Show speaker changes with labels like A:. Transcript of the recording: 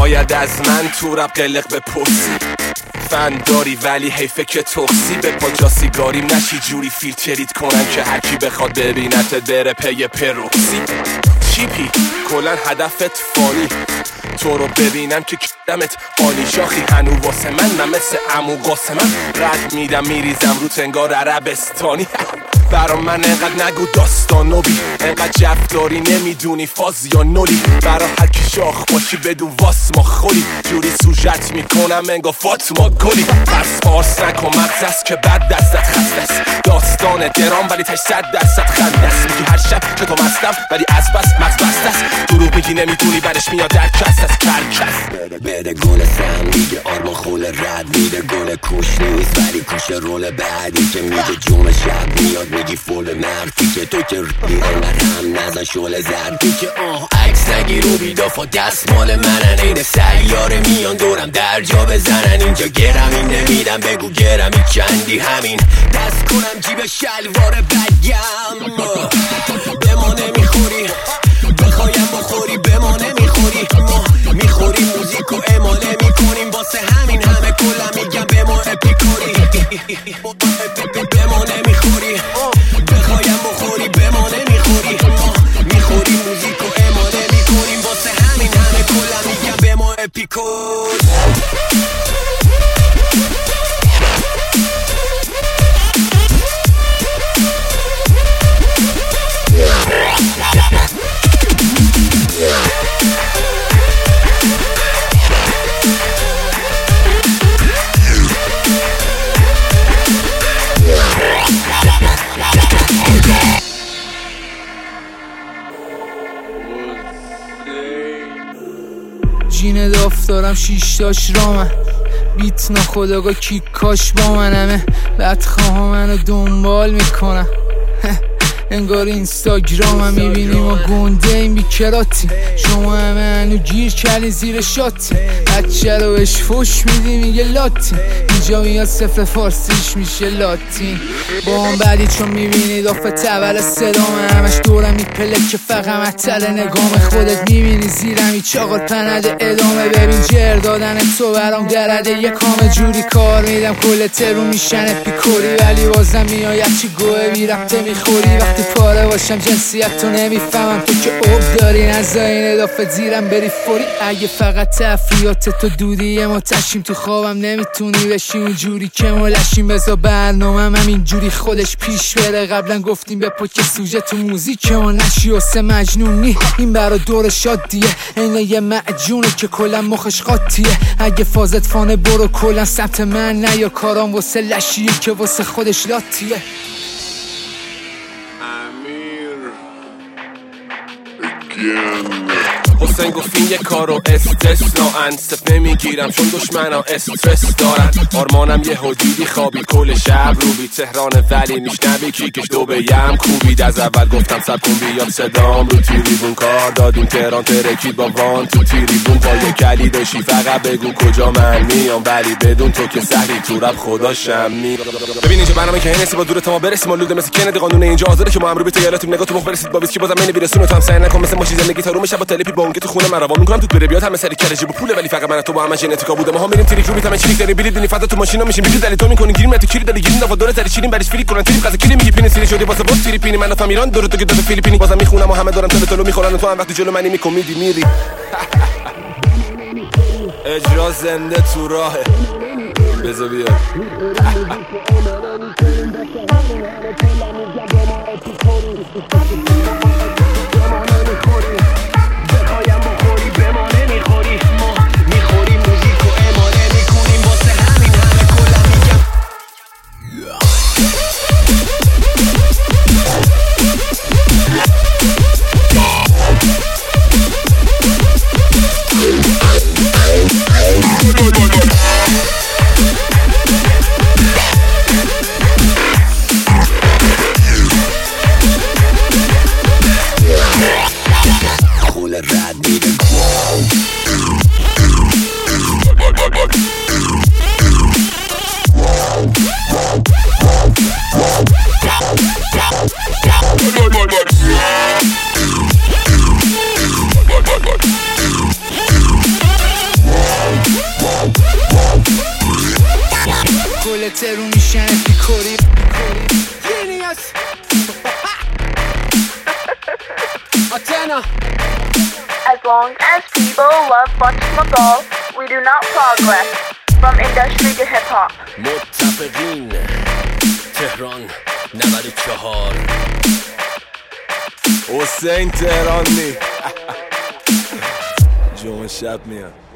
A: باید از من تو رب قلق بپرسی، فن داری ولی حیفه که تخصی به پاجا سیگاریم نشی جوری فیلترید کنن که هرکی بخواد ببینت بره پی پروکسی. چیپی کلن هدفت فانی، تو رو ببینم که کدمت آلی شاخی هنو واسه من مثل عمو قاسمم رد میدم میریزم رو تنگار عربستانی. برا من انقدر نگو داستان نبی، انقدر جف داری نمیدونی فاز یا نولی، برا هر کی شاخ باشی بدون واس ما خولی، جوری سوژت میکنم انگا فاطمه گلی. پس پارس نکن مغزست که بد دستت خستست، داستان درام ولی 800% خندست. میگی هر شب که تو مستم ولی از بس مغز بستست، دروغ میگی نمیدونی برش میاد در کست از کرکست.
B: بده گل سم میگه آرمان خول رد میده، گل کوش نیست ولی کوش رول بعدی که میگه جون شب میاد میگی فول مردی که تو که اینقدر هم نزن شول زردی که عکس نگیر و بیداف و دست مال منن، این سیاره میان دورم در جا بزنن، اینجا گرمی نمیدم بگو گرمی چندی، همین دست کنم جیب شلوار بگم به ما نمیخوری، بخوایم بخوری به ما نمیخوری، ما میخوری موزیک و اماله میکنیم، واسه همین همه کلا میگم به ما اپیکوری، به ما نمیخوری، بخوایم بخوری به ما نمیخوری، ما میخوری موزیک و اماله میکنیم، واسه همین همه کلا میگم به ما اپیکوری.
C: جین دافتارم شیشتاش رامن، بیت ناخداگاه کیکاش با منمه، بدخواه منو دنبال میکنم انگار اینستاگرامم میبینیم و گنده این بیکراتی، شما همه هنو گیر کردین زیر شاتی، بچه رو بهش فش میدی میگه لاتین، اینجا میاد صفر فارسیش میشه لاتین. با هم بعدی چون میبینید آفت اول صدامه، همش دورم میپلک که فقط مطل نگام خودت میبینی زیرم ای چاقال پنده ادامه، ببین جر دادن تو برام درده یه کام جوری کار میدم کل ترو میشن اپیکوری، ولی بازم میاید چی گوه بیرفته میخوری، وقتی پاره باشم جنسیت تو نمیفهمم، تو که عب داری نزا این اضافه زیرم بری فوری، اگه فقط تفریات تو دودی ما تشیم تو خوابم نمیتونی بشی اونجوری که ما لشیم، بزا برنامم هم اینجوری خودش پیش بره، قبلا گفتیم به پاک سوژه تو موزیک ما نشی واسه مجنونی، این برا دور شادیه اینه یه معجونه که کلا مخش قاطیه، اگه فازت فانه برو کلا سمت من نه یا کارام واسه لشیه که واسه خودش لاتیه.
A: حسین گفتیم یه کارو استثناءن صف نمیگیرم چون دشمنم استرس دارن، آرمانم یه حدودی خوابی کل شب روبی تهران ولی میشنوی کیکش دو به یم کوبید، از اول گفتم سب کن بیاد صدام رو تیریبون کار دادیم تهران ترکید با وان تو تیریبون، با یه کلی داشی فقط بگو کجا من میام، ولی بدون تو که سهلی تو رب خداشم می. ببین اینجا برنامه که هنسی با دور تا ما برسیم، لوده مثل کندی قانون اینجا آزاده که ما هم رو به تیالاتیم نگاه تو مخ برسید با که بازم نمیرسونه، تو هم سعی نکن مثل ماشی زندگی تا رو میشه با تلپی با اونگه تو خونه من روان میکنم تو بره بیاد همه سری کرجی با پوله، ولی فقط من تو با هم ژنتیکا بوده، ما هم میریم تریک رو میتم چریک داریم بلیط بینی فدا تو ماشینا میشیم بیلی دلی تو میکنین گیریم تو کیری دلی گیریم نفا دوره سری چیریم برش فریک کنن تریپ قضا کیری میگی پینی سری شدی واسه وقت تری پینی من نفهم ایران دور تو که داده فیلیپینی بازم میخونم و همه دارن تلو میخورن و تو هم وقتی جلو منی میکمیدی میری اجرا زنده تو راهه بذار بیاد
C: خودت رو میشن پیکوری
D: As long as people love whatchamacall, we do not progress from industry to hip hop.
B: متفقین تهران 94
A: حسین تهرانی جمعه شب میاد